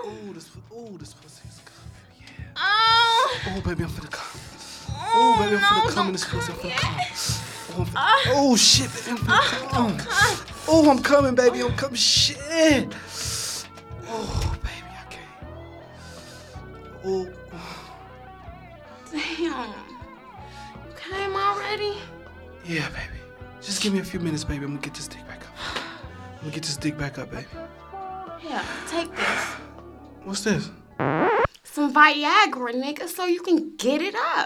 this pussy is good, baby. Yeah. Oh. Oh, baby, I'm finna come. Oh, baby, I'm finna come in this pussy. I'm finna come. Oh, shit, baby, I'm finna come. Oh, I'm coming, baby. I'm coming. Shit. Oh, baby, I can't. Oh. Damn. You came already? Yeah, baby. Just give me a few minutes, baby. I'm gonna get this dick back up. I'm gonna get this dick back up, baby. Yeah, take this. What's this? Some Viagra, nigga, so you can get it up.